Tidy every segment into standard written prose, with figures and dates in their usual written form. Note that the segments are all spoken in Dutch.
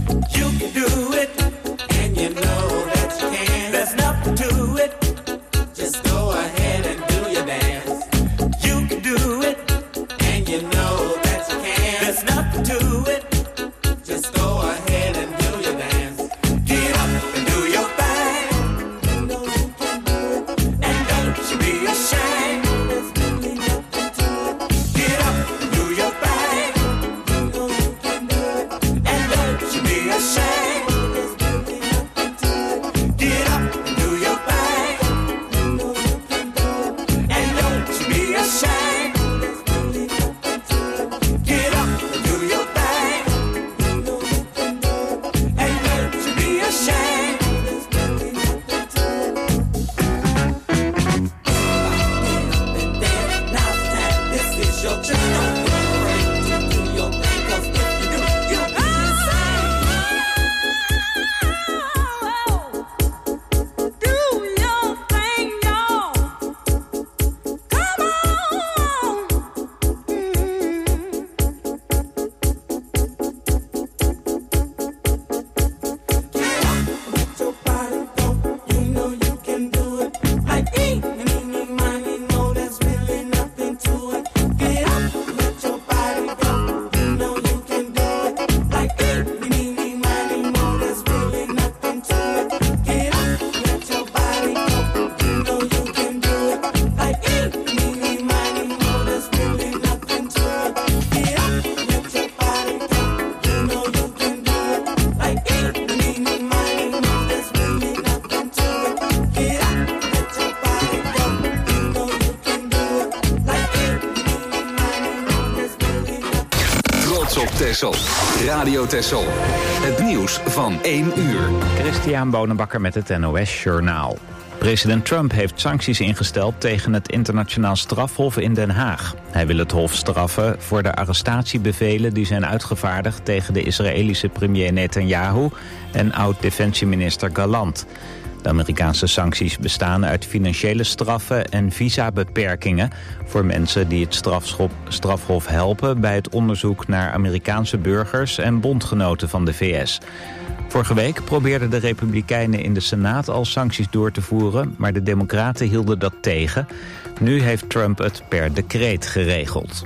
Texel. Radio Texel. Het nieuws van 1 uur. Christian Bonenbakker met het NOS Journaal. President Trump heeft sancties ingesteld tegen het internationaal strafhof in Den Haag. Hij wil het hof straffen voor de arrestatiebevelen die zijn uitgevaardigd tegen de Israëlische premier Netanyahu en oud-defensieminister Gallant. De Amerikaanse sancties bestaan uit financiële straffen en visabeperkingen voor mensen die het strafhof helpen bij het onderzoek naar Amerikaanse burgers en bondgenoten van de VS. Vorige week probeerden de Republikeinen in de Senaat al sancties door te voeren, maar de Democraten hielden dat tegen. Nu heeft Trump het per decreet geregeld.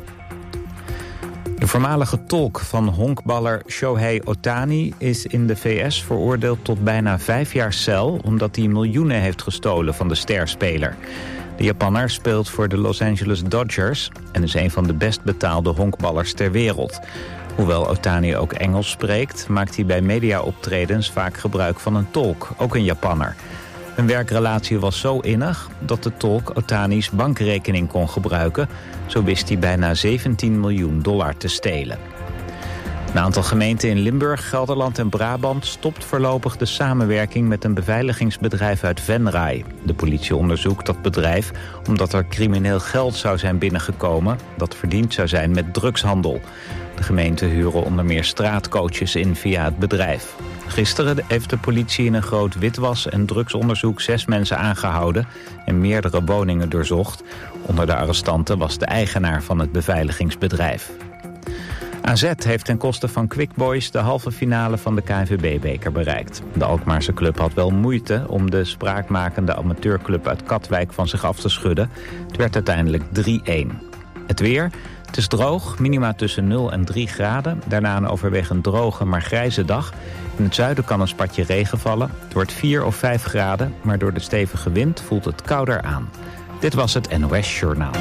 De voormalige tolk van honkballer Shohei Ohtani is in de VS veroordeeld tot bijna 5 jaar cel, omdat hij miljoenen heeft gestolen van de sterspeler. De Japanner speelt voor de Los Angeles Dodgers en is een van de best betaalde honkballers ter wereld. Hoewel Ohtani ook Engels spreekt, maakt hij bij mediaoptredens vaak gebruik van een tolk, ook een Japanner. Hun werkrelatie was zo innig dat de tolk Ohtani's bankrekening kon gebruiken. Zo wist hij bijna $17 miljoen te stelen. Een aantal gemeenten in Limburg, Gelderland en Brabant stopt voorlopig de samenwerking met een beveiligingsbedrijf uit Venray. De politie onderzoekt dat bedrijf omdat er crimineel geld zou zijn binnengekomen dat verdiend zou zijn met drugshandel. De gemeenten huren onder meer straatcoaches in via het bedrijf. Gisteren heeft de politie in een groot witwas- en drugsonderzoek 6 mensen aangehouden en meerdere woningen doorzocht. Onder de arrestanten was de eigenaar van het beveiligingsbedrijf. AZ heeft ten koste van Quick Boys de halve finale van de KNVB-beker bereikt. De Alkmaarse club had wel moeite om de spraakmakende amateurclub uit Katwijk van zich af te schudden. Het werd uiteindelijk 3-1. Het weer. Het is droog, minima tussen 0 en 3 graden. Daarna een overwegend droge, maar grijze dag. In het zuiden kan een spatje regen vallen. Het wordt 4 of 5 graden, maar door de stevige wind voelt het kouder aan. Dit was het NOS Journaal.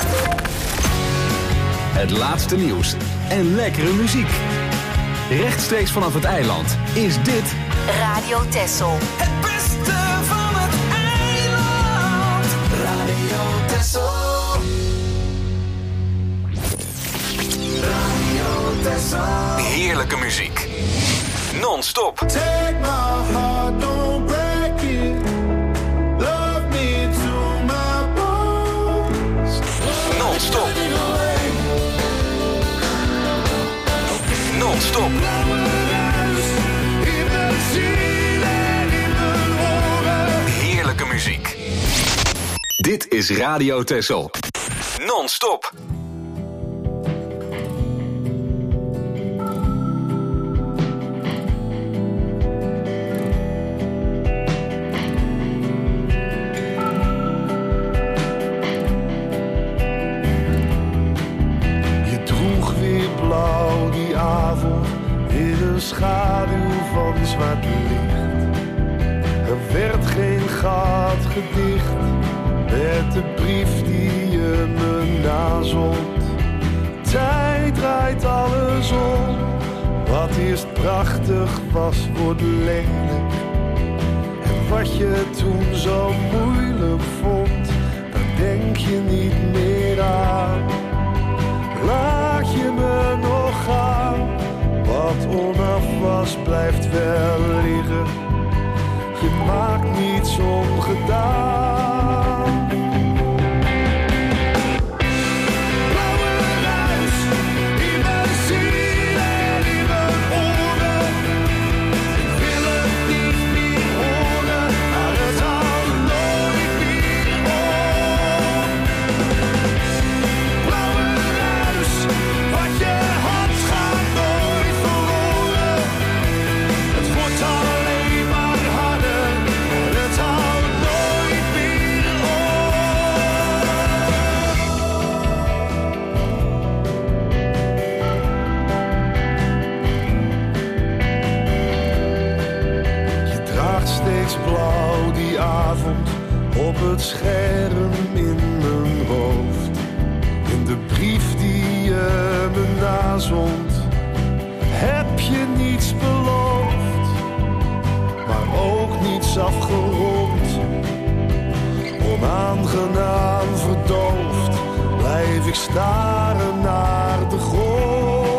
Het laatste nieuws en lekkere muziek. Rechtstreeks vanaf het eiland is dit Radio Texel. Het beste van het eiland. Radio Texel. heerlijke muziek. Non-stop. Take my heart, don't break it. Love me to my bones. Non-stop. Non-stop. Heerlijke muziek. Dit is Radio Texel. Non-stop. in een schaduw van zwart licht. Er werd geen gat gedicht met de brief die je me nazond. Tijd draait alles om. Wat eerst prachtig was, wordt lelijk. En wat je toen zo moeilijk vond, daar denk je niet meer aan. Laat je me nog gaan. Wat onaf was, blijft wel liggen. Je maakt niets ongedaan. Blauw die avond op het scherm in mijn hoofd. In de brief die je me nazond, heb je niets beloofd, maar ook niets afgerond. Onaangenaam verdoofd, blijf ik staren naar de grond.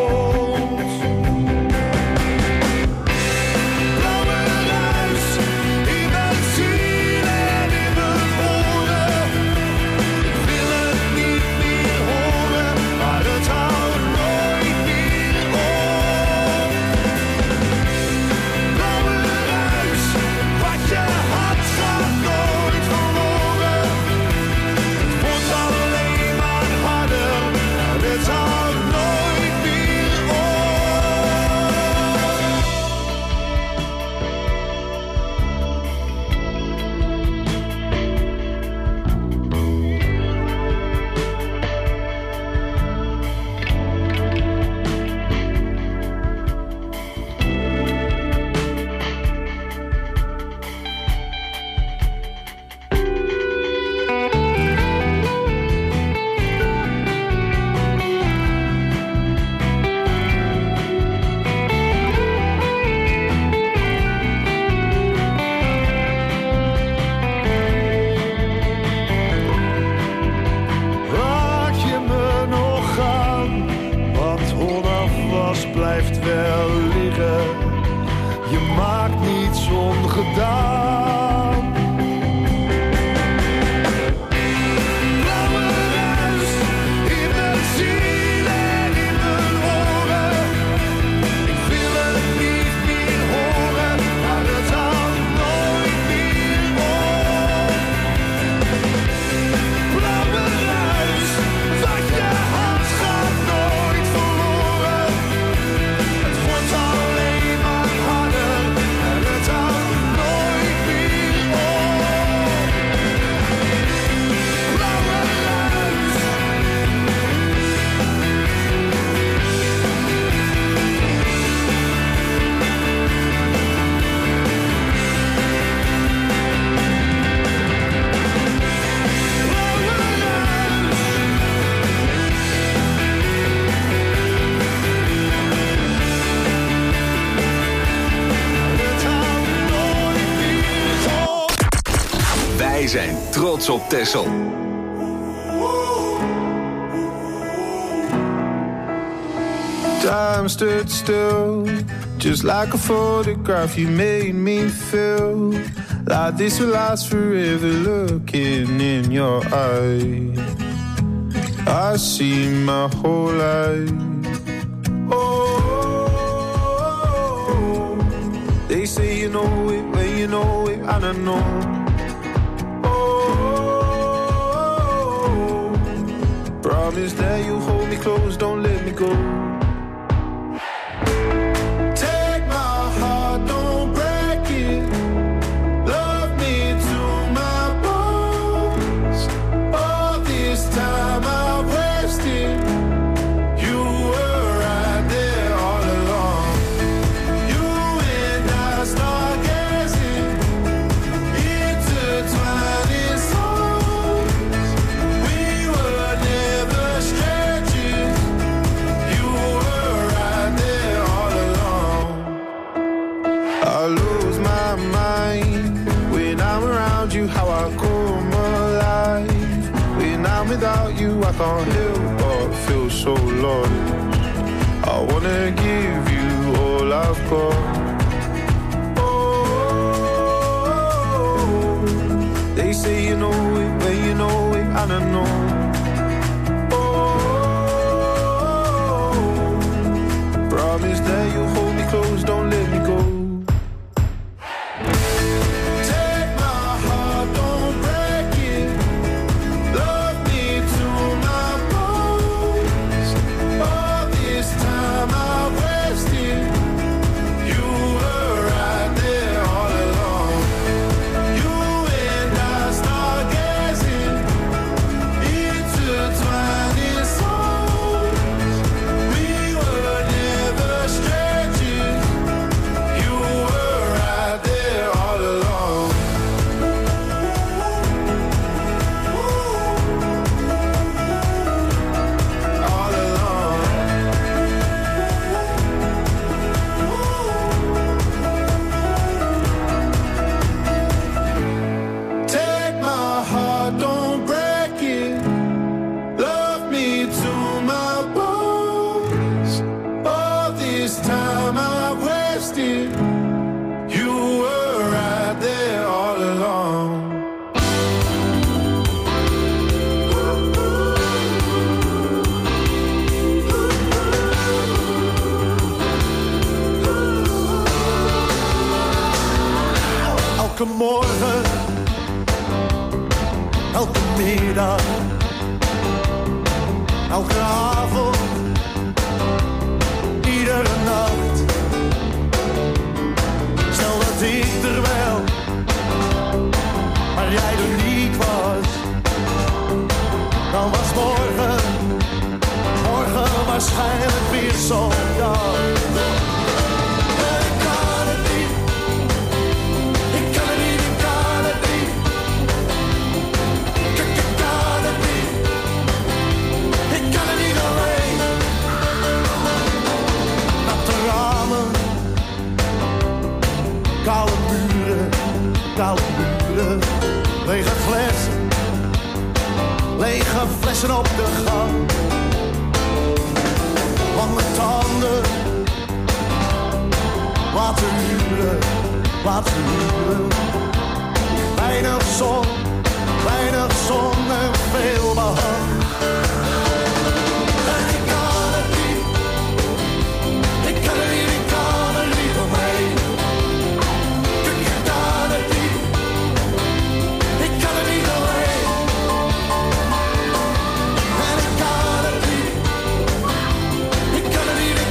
Zijn trots op Texel. Time stood still, just like a photograph. You made me feel like this will last forever. Looking in your eyes, I see my whole life. Oh, they say you know it when you know it, and I know. Promise that you hold me close, don't let me go. Take my heart, don't break it. Love me to my bones. All this time I wasted. You were right there all along. I can't help but feel so lost. I wanna give you all I've got. Oh, they say you know it when you know it, I don't know. Promise that you'll hold me close, don't let me go. Take my heart, don't break it. Love me to my bones. All this time I wasted. You were right there all along. You and I start gazing, intertwining souls. We were never strangers. You were right there all along. All along. Take my heart, don't break it. Love me to my bones. All this time I wasted. You were right there all along. Elke morgen, elke middag, elke avond, iedere nacht. Stel dat ik er wel, maar jij er niet was. Dan was morgen waarschijnlijk weer zo'n dag. Ik kan het niet. Ik kan het niet, ik kan het niet. Ik kan het niet. Ik kan het niet alleen. Natte ramen, koude muren, lege flessen op de gang. Lange tanden, laten huren. Weinig zon en veel behang. En ik kan het niet, ik kan er niet omheen. Ik kan het niet, ik kan er niet alleen. En ik kan het niet, ik kan het niet.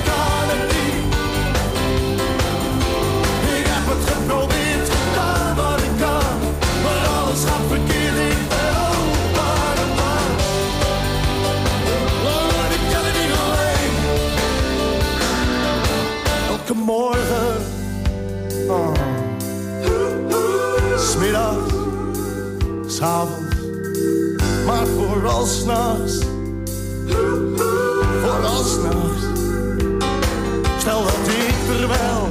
Ik heb het geprobeerd, gedaan wat ik kan, maar alles gaat verkeerd, ik ben maar een man. Maar ik kan het niet alleen. Elke morgen, smiddags, s'avonds, maar vooral s'nachts. Stel dat ik er wel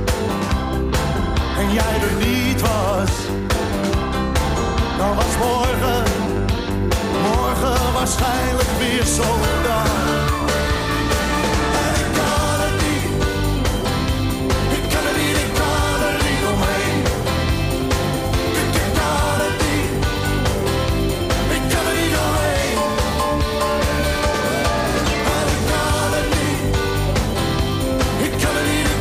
en jij er niet was, dan was morgen waarschijnlijk weer zo'n dag. En ik kan het niet, ik kan er niet omheen. Ik kan het niet, ik kan er niet alleen. En ik kan het niet, ik kan het niet.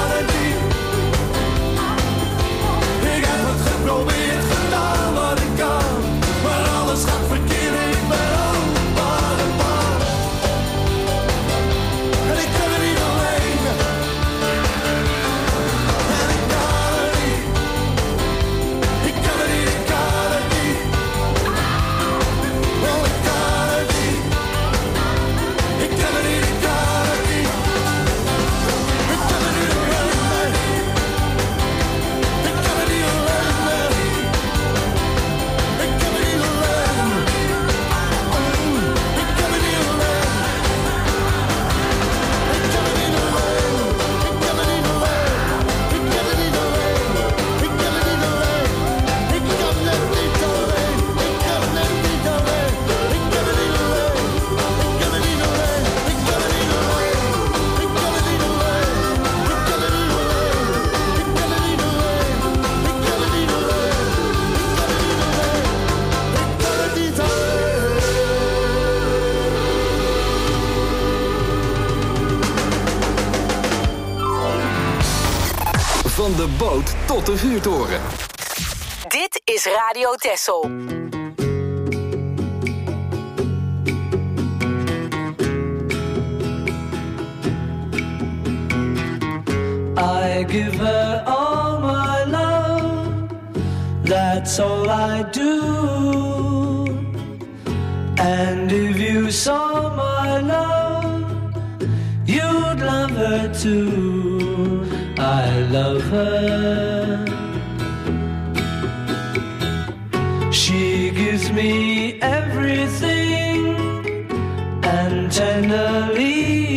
Ik heb het geprobeerd, gedaan wat ik kan, maar alles gaat verkeerd, ik ben maar een man. Van de boot tot de vuurtoren. Dit is Radio Texel. I give her all my love, that's all I do. And if you saw my love, you'd love her too. I love her. She gives me everything, and tenderly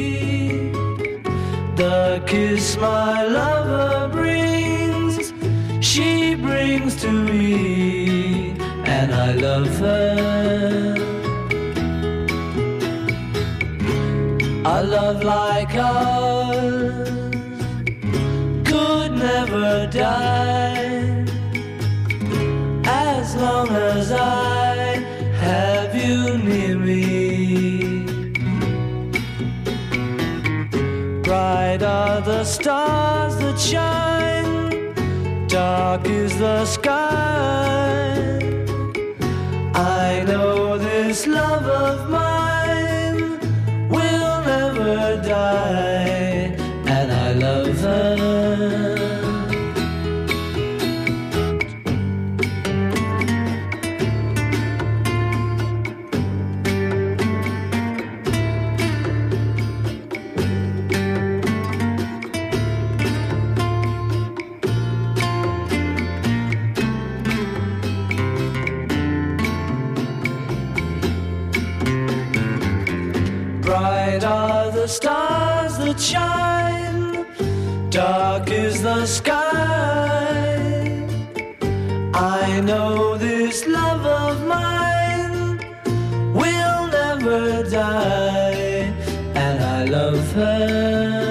the kiss my lover brings, she brings to me, and I love her. A love like ours could never die, as long as I have you near me. Bright are the stars that shine, dark is the sky. I know this love of mine will never die, and I love her. Bright are the stars that shine, dark is the sky. I know this love of mine will never die, and I love her.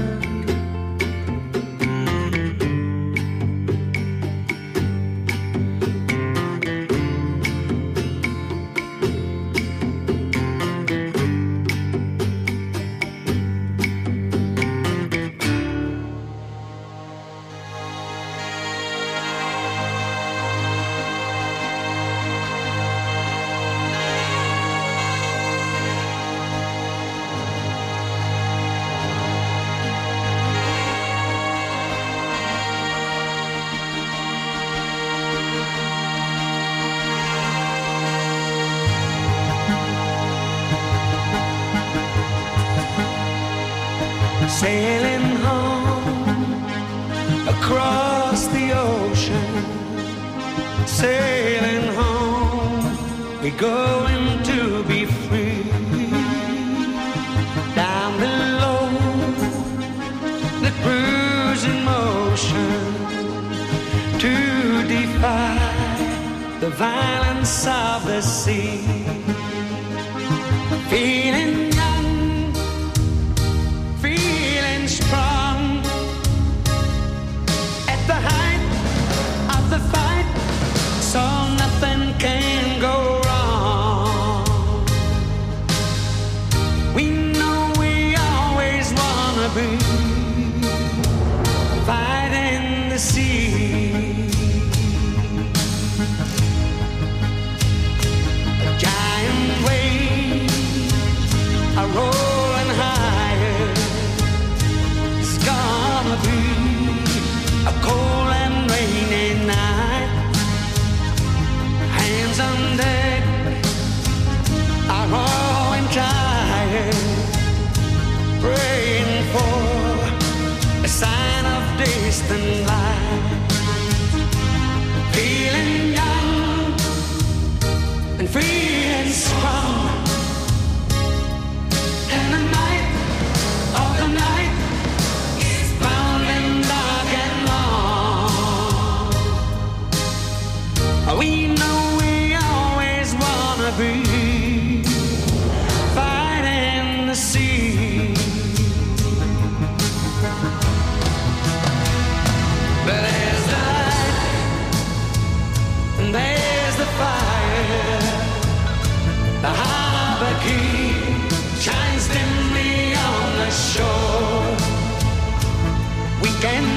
Sailing home across the ocean, sailing home, we're going to be free. Down below, the cruising motion, to defy the violence of the sea. Feeling young, feeling strong, at the height of the fight, so nothing can go wrong. We know we always wanna be fighting the sea. A giant wave are rolling higher. It's gonna be a cold and rainy night. Hands on deck are rolling tired, praying for a sign of distant light. Feeling young and free and strong. And the night of the night is bound and dark and long. We know we always wanna be fighting the sea. But there's the light and there's the fire, the high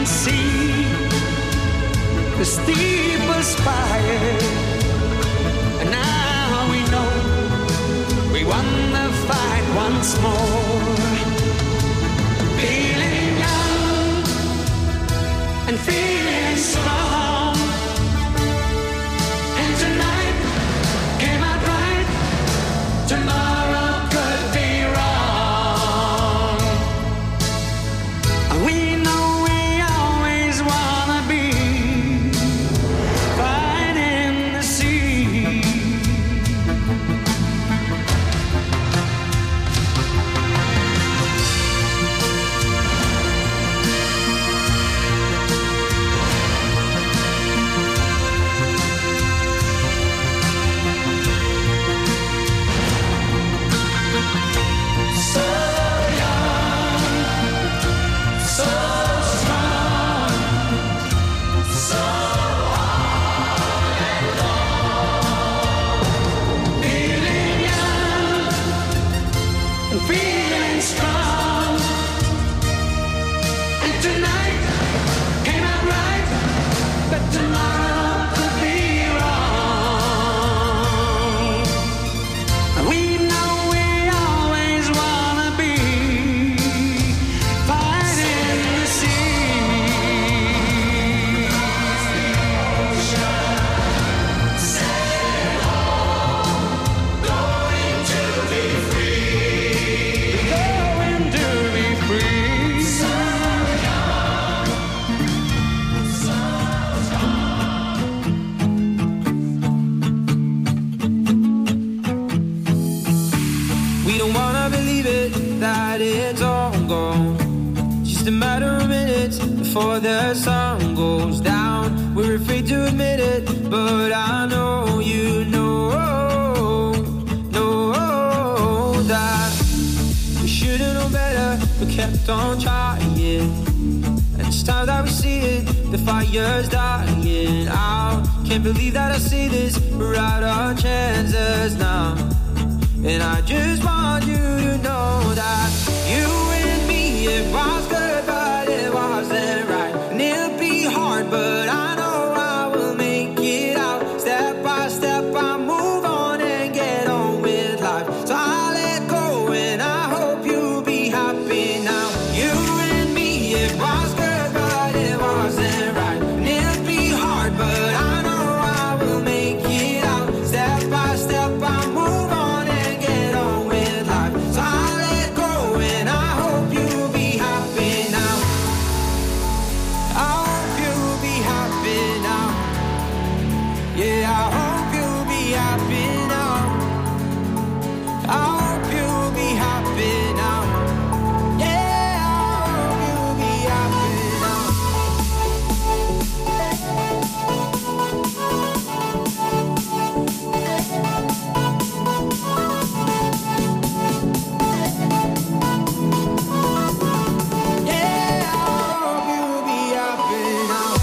can see the steepest spire. And now we know we won the fight once more. Feeling young and feeling strong. And tonight came out right. Tomorrow could be wrong. We know we always wanna be fighting the sea. Feeling strong, and tonight came out right, but tomorrow could be wrong. We know we always wanna be fighting the sea. Sailing home, going to be free. Going to be free. So young, so We don't wanna believe it, that it's all gone. Just a matter of minutes before the sun goes down. We're afraid to admit it, but I know you know that we should've known better, but kept on trying. And it's time that we see it, the fire's dying out. Can't believe that I see this, we're out our chances now. And I just want you to know that you and me, it was good, but it wasn't right. And it'll be hard, but I know I will make it out. Step by step, I move on and get on with life. So I let go, and I hope you'll be happy now. You and me, it was good, but it wasn't right. And it'll be hard, but I know I will make it out. Step by step, I move on and get on with life. So I let go, and I hope you'll be happy now. I hope you'll be happy now. Yeah, I hope you'll be happy now. I hope you'll be happy now. Yeah, I hope you'll be happy now. Yeah, I hope you'll be happy now.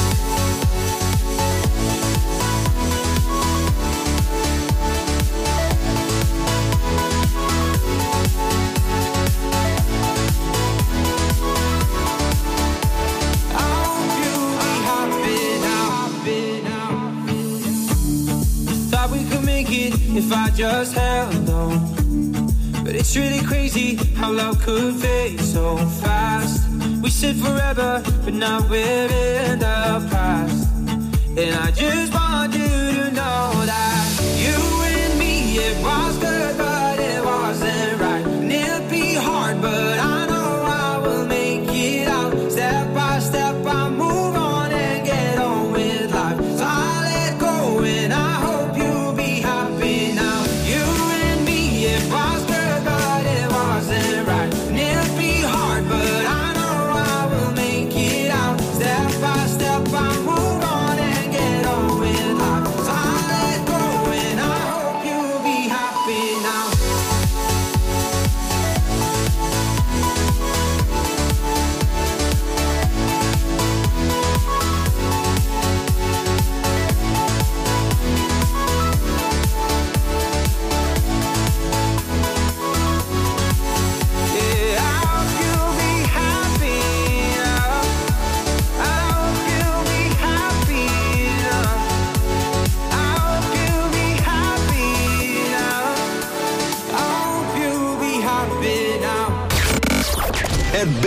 I hope you'll be happy now. Thought we could make it if I just held on. But it's really crazy how love could fade so fast. We said forever, but now we're in the past. And I just want you to know that you and me, it was good, but it wasn't right. And it'll be hard, but I know I will make it out. Step by step, I move on and get on with life. So I let go, and I hope you'll be happy now. You and me, it was good, but it wasn't right. And it'll be hard, but I know I will make it out. Step by step, I move on and get on with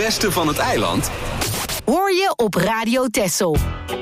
beste van het eiland hoor je op Radio Texel.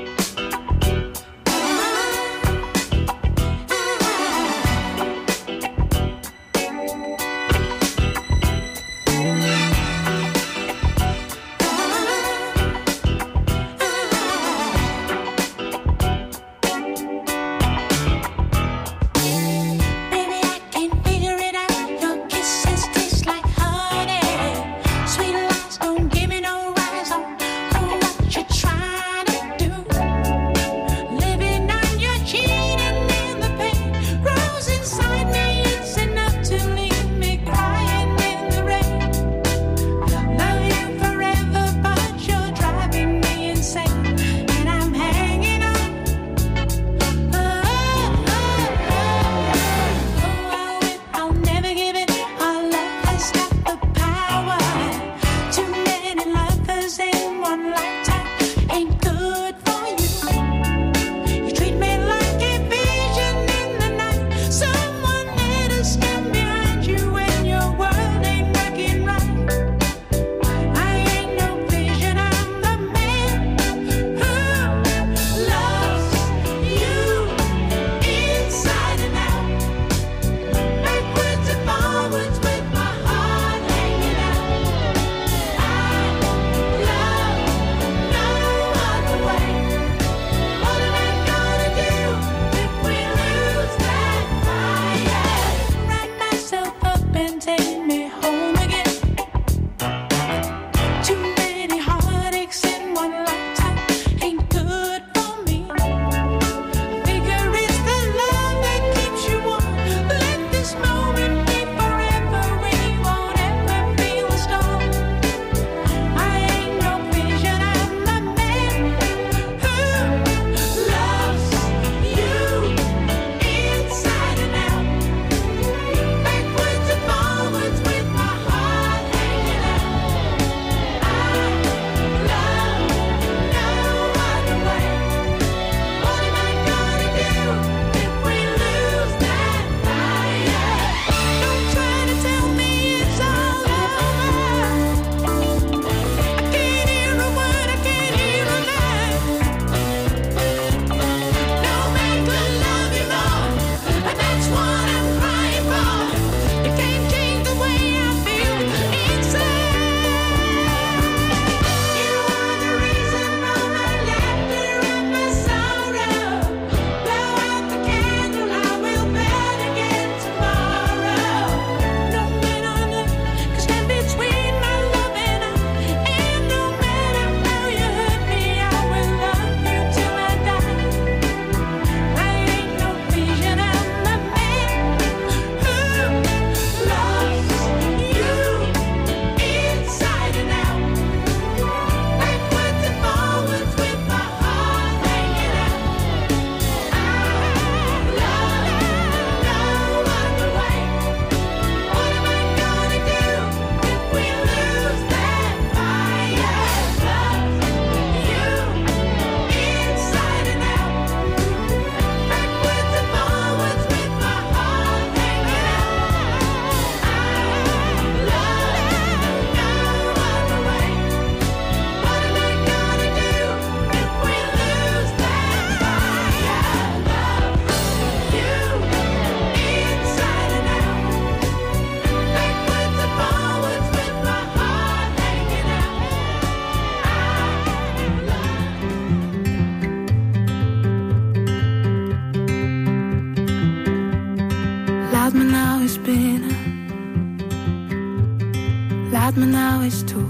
Laat me nou eens toe.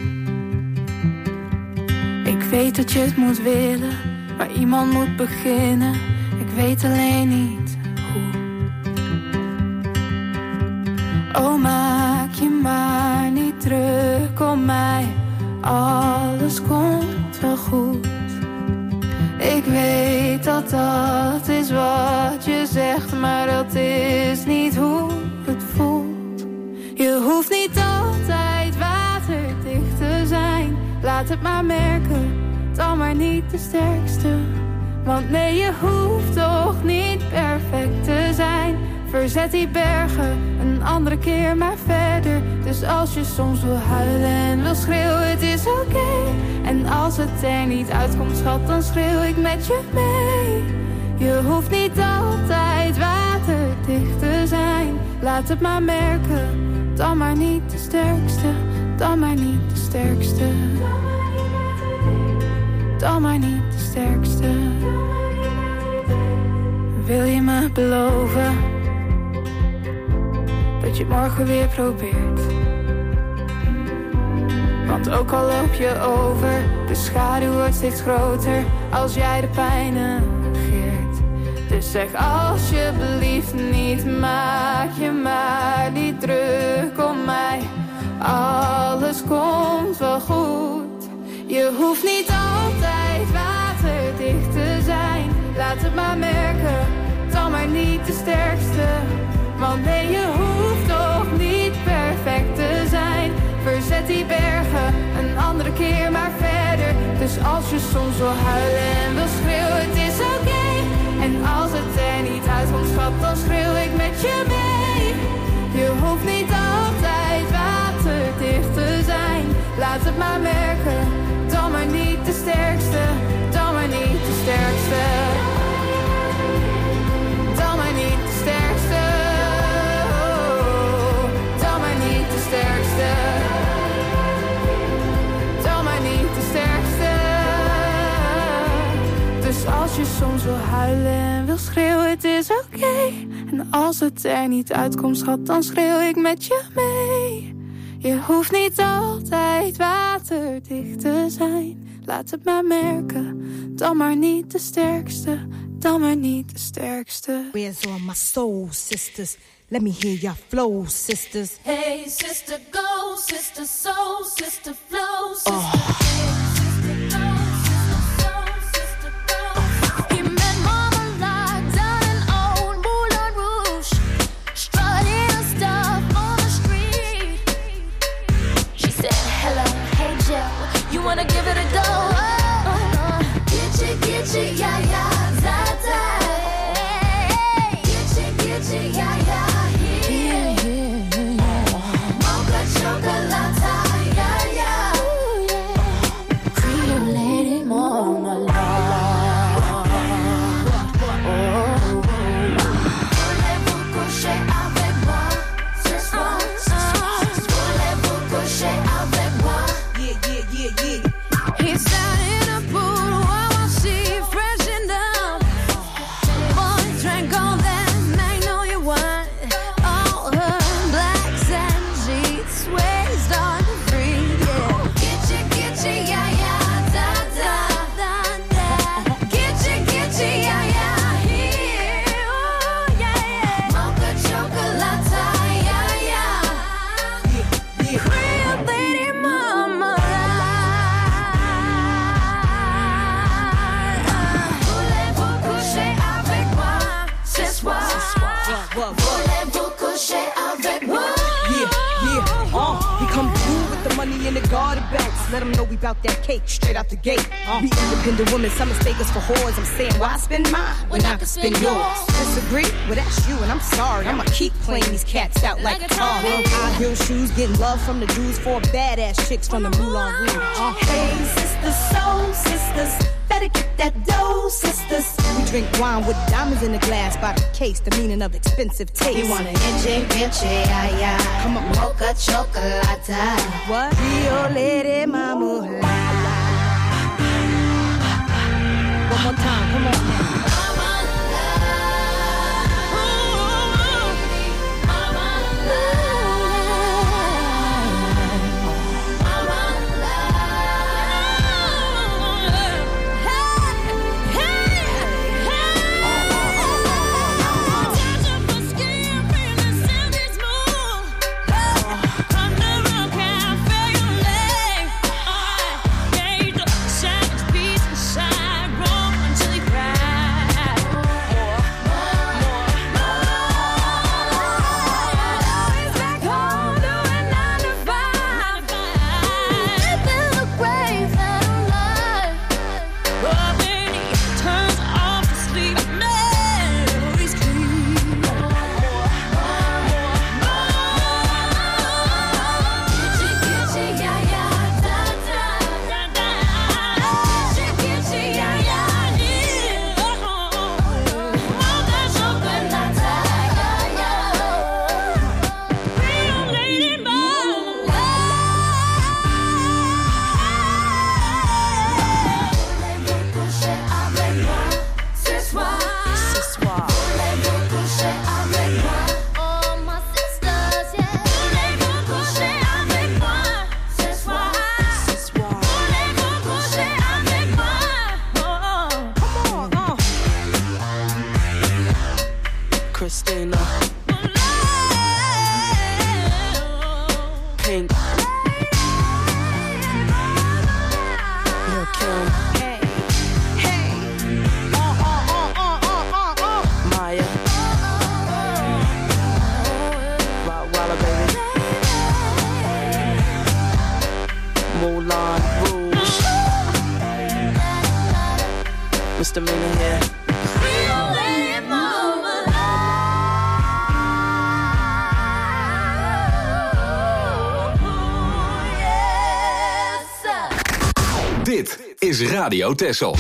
Ik weet dat je het moet willen, maar iemand moet beginnen. Ik weet alleen niet hoe. Oh, maak je maar niet druk om mij. Alles komt wel goed. Ik weet dat dat is wat je zegt, maar dat is niet hoe het voelt. Je hoeft niet altijd waterdicht te zijn. Laat het maar merken, dan maar niet de sterkste. Want nee, je hoeft toch niet perfect te zijn. Verzet die bergen, een andere keer maar verder. Dus als je soms wil huilen en wil schreeuwen, het is oké. En als het er niet uitkomt, schat, dan schreeuw ik met je mee. Je hoeft niet altijd waterdicht te zijn. Laat het maar merken, dan maar niet de sterkste. Dan maar niet de sterkste. Dan maar niet de sterkste. Wil je me beloven dat je het morgen weer probeert? Want ook al loop je over, de schaduw wordt steeds groter als jij de pijn negeert. Dus zeg alsjeblieft niet, maak je maar niet druk om mij. Alles komt wel goed. Je hoeft niet altijd waterdicht te zijn. Laat het maar merken, dan maar niet de sterkste. Want nee, je hoeft toch niet perfect te zijn. Verzet die bergen, een andere keer maar verder. Dus als je soms wil huilen en wil schreeuwen, het is oké. En als het er niet uitkomt, schat, dan schreeuw ik met je mee. Je hoeft niet altijd waterdicht te zijn. Laat het maar merken, dan maar niet de sterkste. Dan maar niet de sterkste. Dan maar niet de sterkste. Dan maar niet de sterkste. Dan maar niet de sterkste. Dus als je soms wil huilen en wil schreeuwen, het is oké. En als het er niet uitkomt, schat, dan schreeuw ik met je mee. Je hoeft niet altijd waterdicht te zijn. Laat het maar merken, dan maar niet de sterkste. Dan maar niet de sterkste. Where's all my soul sisters? Let me hear your flow, sisters. Hey, sister, go, sister, soul, sister, flow, sister. Oh. Wanna give it a go? Get you, yeah, yeah, zata. Get you, yeah, yeah, yeah. Mocha chocolate, yeah, yeah. Cream lady, mama, voulez-vous coucher avec moi ce soir? Voulez-vous coucher avec moi? He's down in a pool while she freshened up. Boy drank all that magnolia wine. All her blacks and sheets waist on the free, yeah. Get you, yeah, yeah, da, da, da, da. Get you, yeah, yeah, here, oh, yeah, yeah. Mocha chocolate, yeah, yeah. Real lady mama. Voulez-vous coucher avec moi? We come through with the money in the garden bags. Let them know we bout that cake straight out the gate. We independent women, some mistake us for whores. I'm saying, why spend mine when I can spend yours? Disagree? Well, that's you, and I'm sorry. I'ma keep playing these cats out like a car. High heel shoes, getting love from the dudes, 4 badass chicks from the Moulin Rouge. Hey, sisters, soul sisters, better get that dough, sisters. We drink wine with diamonds in the glass by the case, the meaning of expensive taste. You want an inche, yeah, yeah. Come on, mocha chocolate. What? Rio Lady Mama. One more time, come on now. Savage beast inside, roll until he cries. just a minute, yeah. Dit is Radio Texel.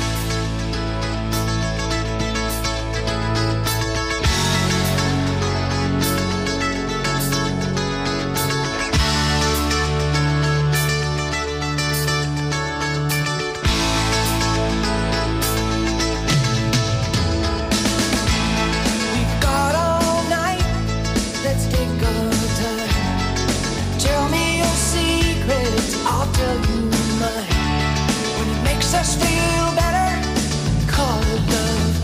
Us feel better, call it love.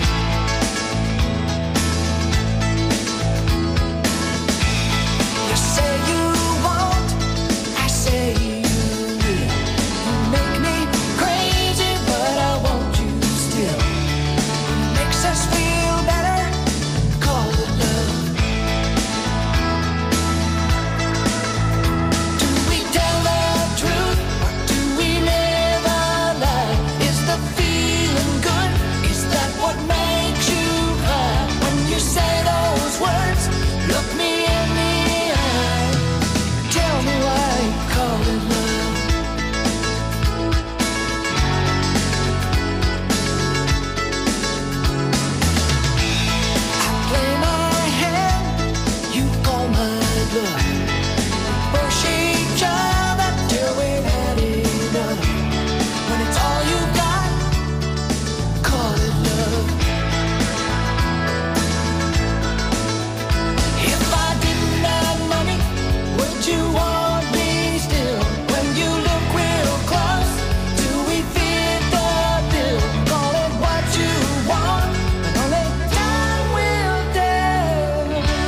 You say you won't, I say you will. You make me crazy, but I want you still. It makes us feel better, call it love. Do we tell the truth, or do we live a lie? The feeling good, is that what makes you cry? When you say those words, look me in the eye. Tell me why you call it love. I play my hand, you call my bluff. Push each other till we've had enough. When it's all you got, call it love. If I didn't have money, would you want me still? When you look real close, do we fit the bill? Call it what you want, and only time will tell.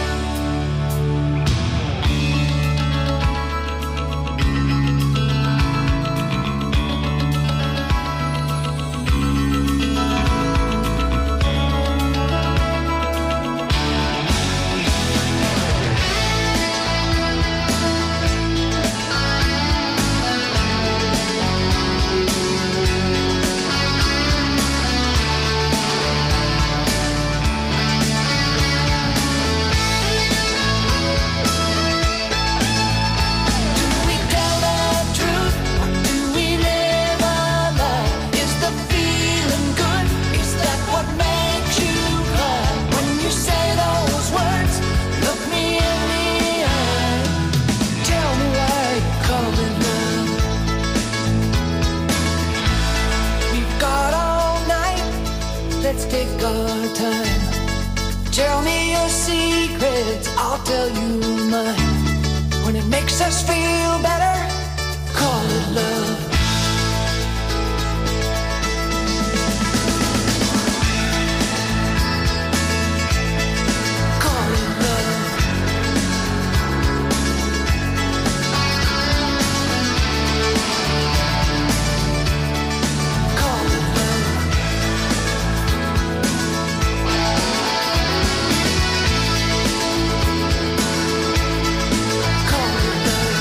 Do we tell the truth, or do we live a lie? Is the feeling good, is that what makes you cry? When you say those words, look me in the eye. Tell me why you call it love. We've got all night, let's take our time. Tell me your secrets, I'll tell you mine. When it makes us feel better, call it love. Call it love. Call it love. Call it love.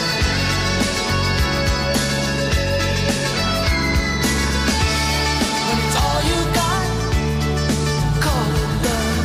When it's all you got, call it love.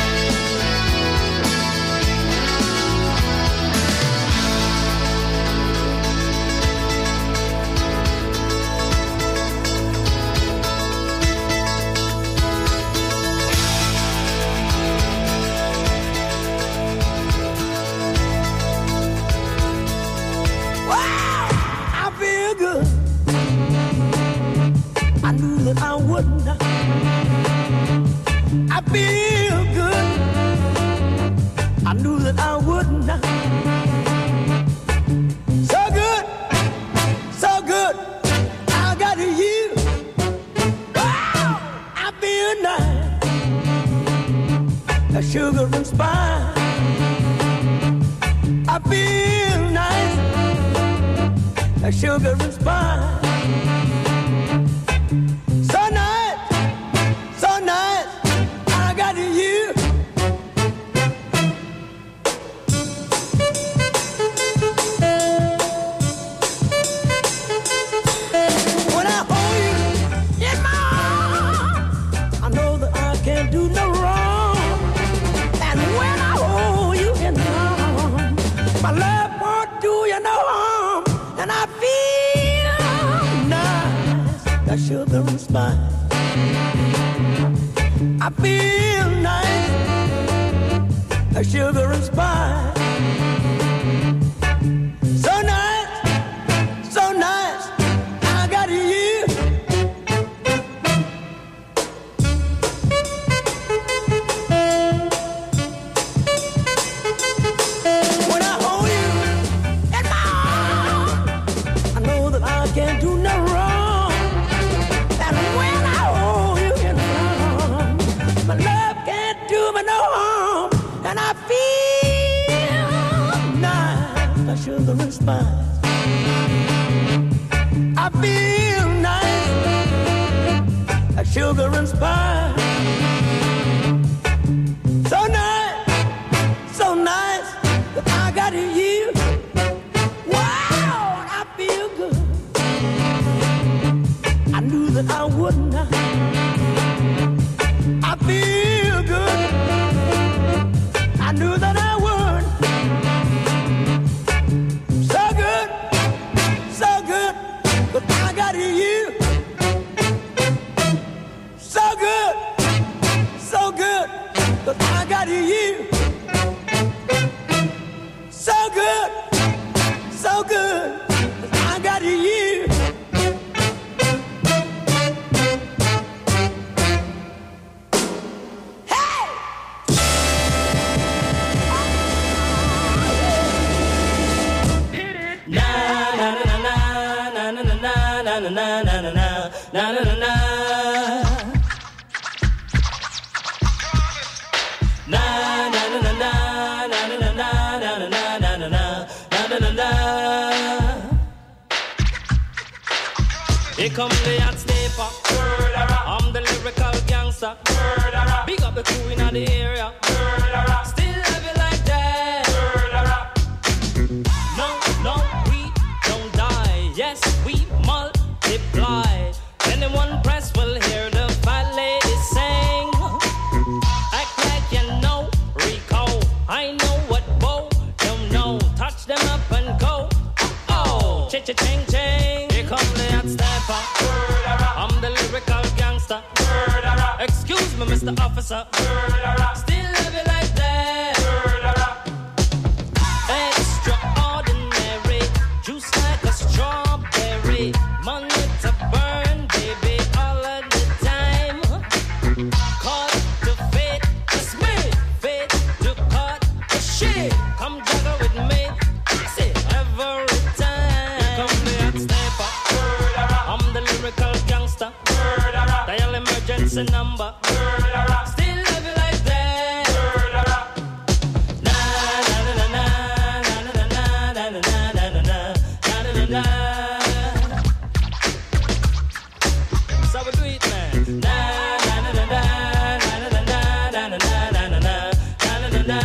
Wow, I feel good. I knew that I wouldn't. I feel good. I knew that I wouldn't. So good, so good. I got you. Wow, I feel nice. A sugar and spice. I feel nice. A sugar and spice. So nice, so nice. I got you. When I hold you in my arms, sugar and spice. I feel nice, a sugar and spice. So nice, so nice, I got you. When I hold you in my arms, I know that I can't do no wrong. And when I hold you in my arms, my love can't do me no harm. And I feel nice, a sugar and spice. I feel nice, a sugar and spice. So nice, so nice, that I got you. Wow, I feel good. I knew that I would not. I feel good. I knew that I would. So good, but I got you. So good, but I got you. So good, but I got you. Here come the hot stepper. I'm the lyrical gangster. Big up the crew in the area. Still love it like that. No, we don't die. Yes, we multiply. Anyone press will hear the fat lady sing. Act like you know Rico. I know what Bo don't know. Touch them up and go. Oh, ching ching. Here come the hot stepper. I'm the lyrical gangster. Excuse me, Mr. Officer. Still love it like that. Extraordinary, juice like a strawberry. Money to burn, baby, all of the time. Cut to fit, it's me. Fit to cut the shit. Come juggle with me. That's it, every time. Come the hot stepper. I'm the lyrical gangster. Dial emergency number. Still love it like that. Na na na na na na na na na na na na. So we do it, man. Na na na na na na na na na na na na.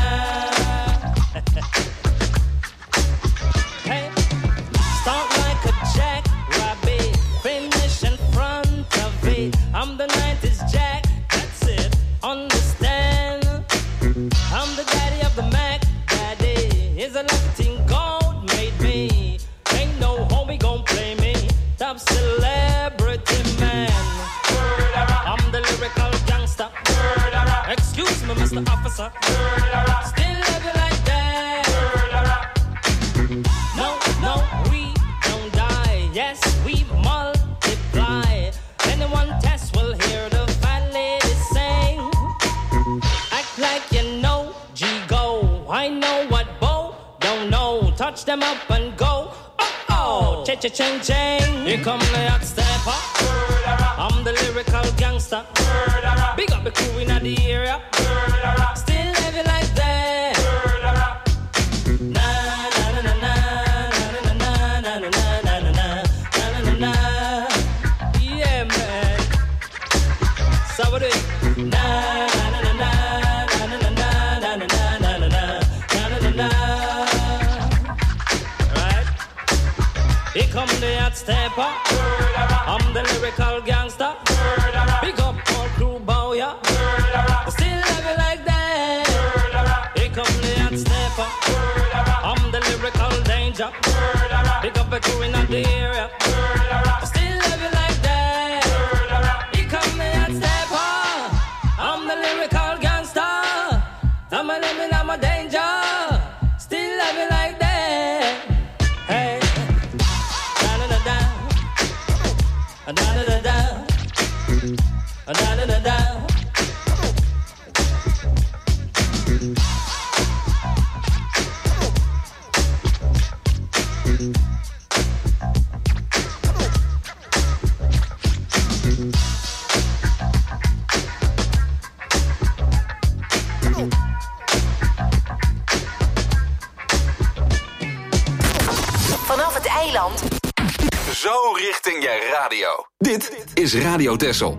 Hey, start like a jackrabbit, finish in front of it. I'm the 90s Jack, that's it, understand? I'm the daddy of the Mac, daddy. Is a thing gold made me. Ain't no homie gon' play me. Top celebrity man. I'm the lyrical gangster. Excuse me, Mr. Officer. Still love you like that. No, we don't die. Yes, we multiply. Anyone test will hear the fat lady sing. Act like you know G-Go. I know what Bo don't know. Touch them up and go. Oh, cha-cha-ching-ching. Here come the hot stepper. I'm the lyrical gangster. Big up the crew in the area. Still love it like that. Na na na na na na na na na na na na. Yeah, man. So we do it. Na na na na na na na na na na na na. Right? Here come the hot stepper. I'm the lyrical gangster. Big up all crew bow, yeah. Still love it like that. Here come the hot stepper. I'm the lyrical danger. Big up the crew in the area. Still love it like that. radio. Dit is Radio Texel.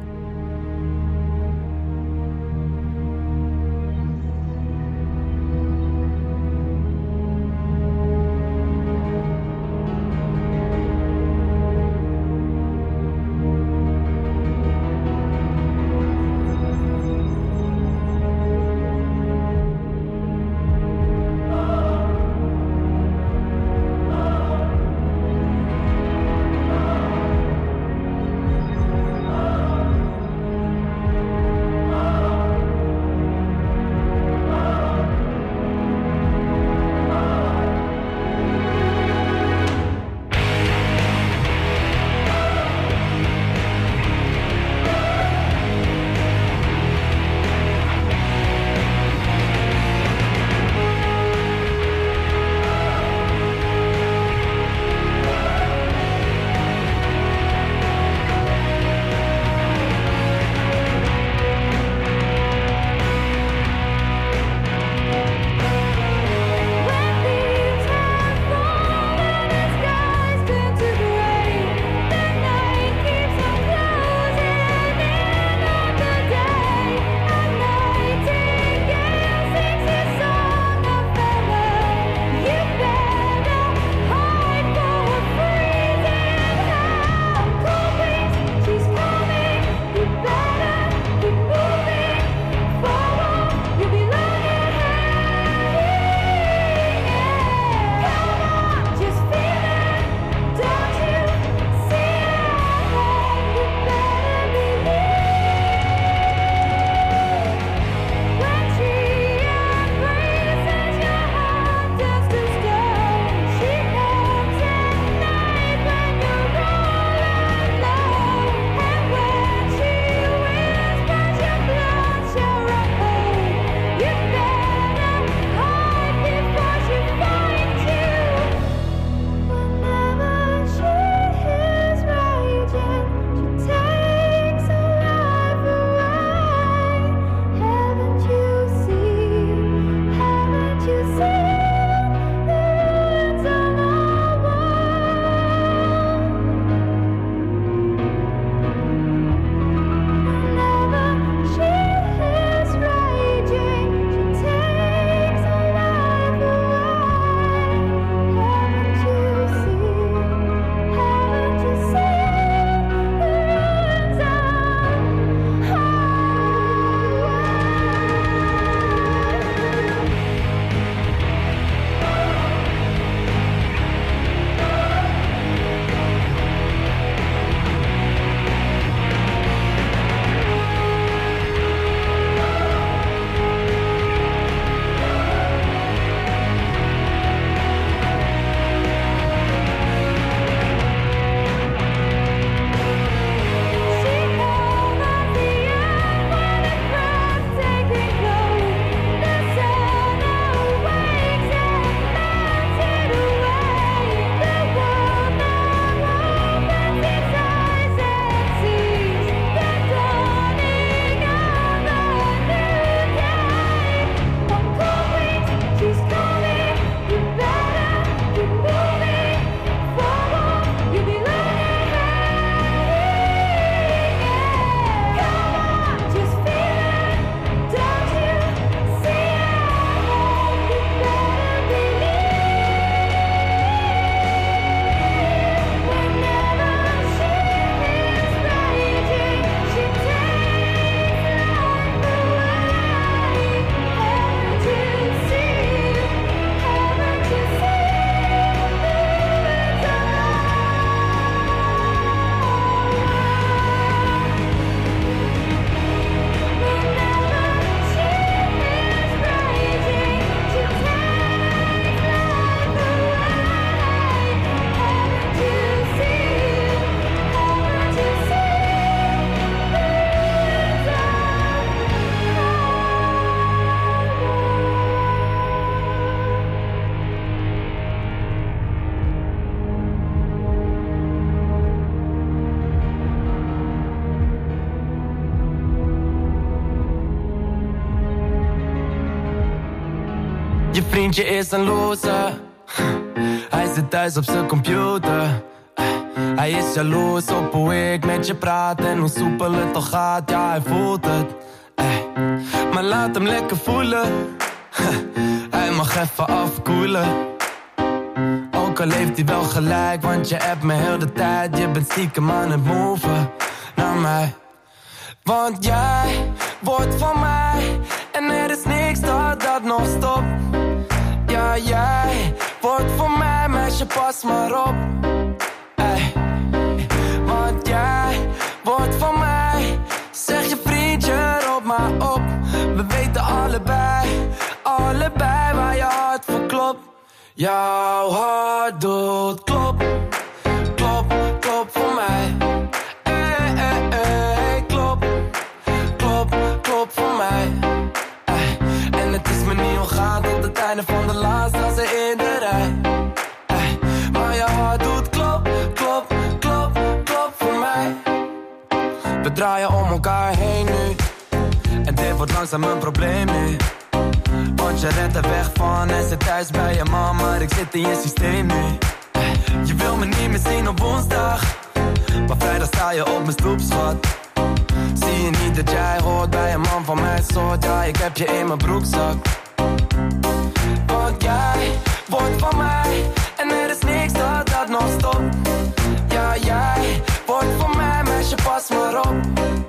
Je vriendje is een loser. Hij zit thuis op zijn computer. Hij is jaloers op hoe ik met je praat en hoe soepel het toch gaat, ja hij voelt het. Maar laat hem lekker voelen. Hij mag even afkoelen. Ook al heeft hij wel gelijk, want je hebt me heel de tijd. Je bent stiekem aan het moven naar mij. Want jij wordt van mij en er is niks dat nog stopt. Ja, jij wordt van mij, meisje, pas maar op. Want jij wordt van mij, zeg je vriendje, roep maar op. We weten allebei waar je hart voor klopt. Jouw hart doet klop, klop, klop voor mij. Klop, klop, klop voor mij. En het is me niet omgaan tot het einde van de laatste als er in de rij. Maar je hart doet klop, klop, klop, klop voor mij. We draaien om elkaar heen nu. En dit wordt langzaam een probleem nu. Want je rent er weg van en zit thuis bij je man, maar ik zit in je systeem nu. Je wil me niet meer zien op woensdag, maar vrijdag sta je op mijn stoep, schat. Zie je niet dat jij hoort bij een man van mijn soort? Ja, ik heb je in mijn broekzak. Want jij wordt van mij en er is niks dat nog stopt. Ja, jij wordt van mij, meisje, pas maar op.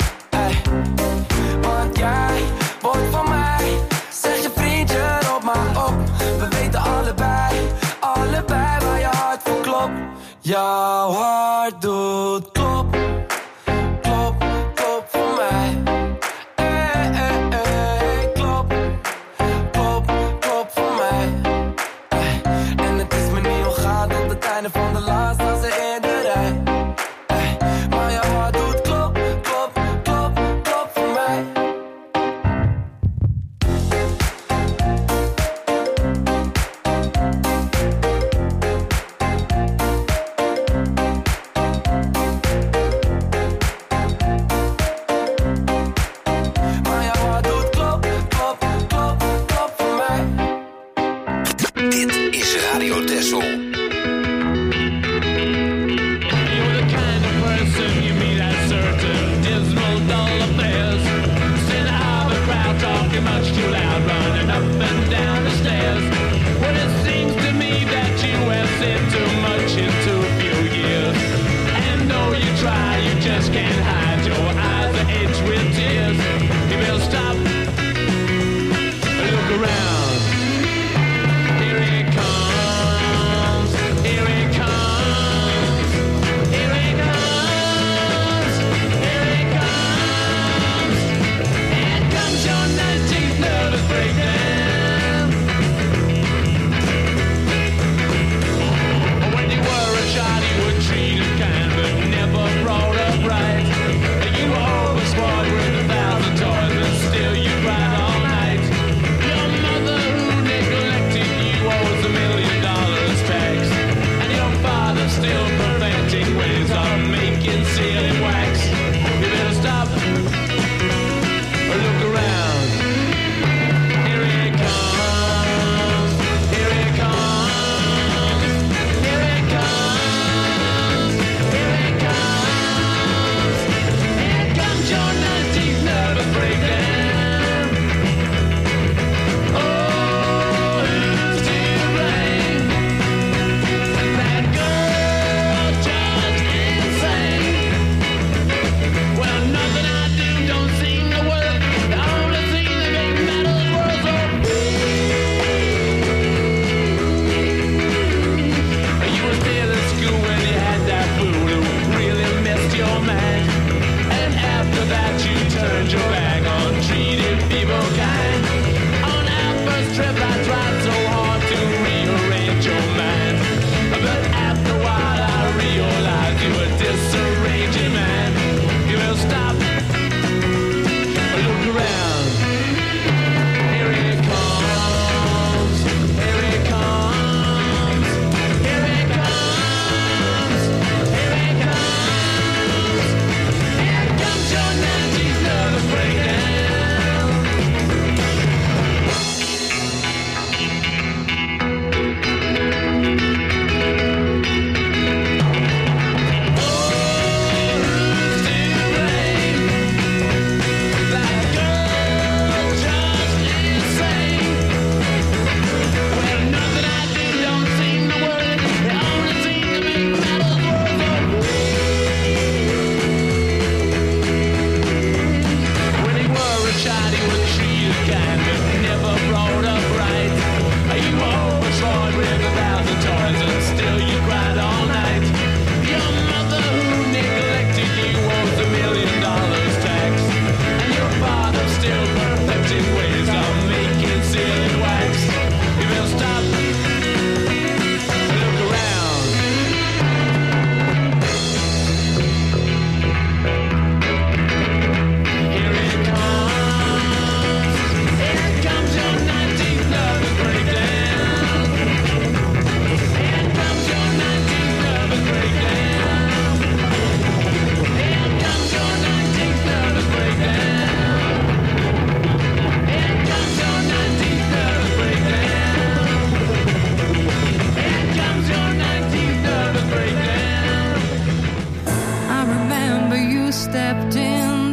Want jij wordt van mij, zeg je vriendje, roep maar op. We weten allebei waar je hart voor klopt. Jouw hart doet klop, klop, klop voor mij. Klop, klop, klop voor mij. En het is me niet omgaan tot het einde van de laatste als er in de rij. Maar jouw hart doet klop, klop, klop, klop voor mij.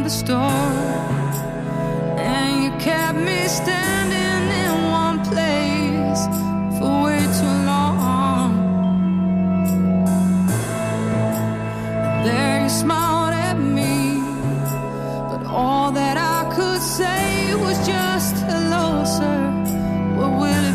the store, and you kept me standing in one place for way too long. There you smiled at me, but all that I could say was just hello, sir. What will it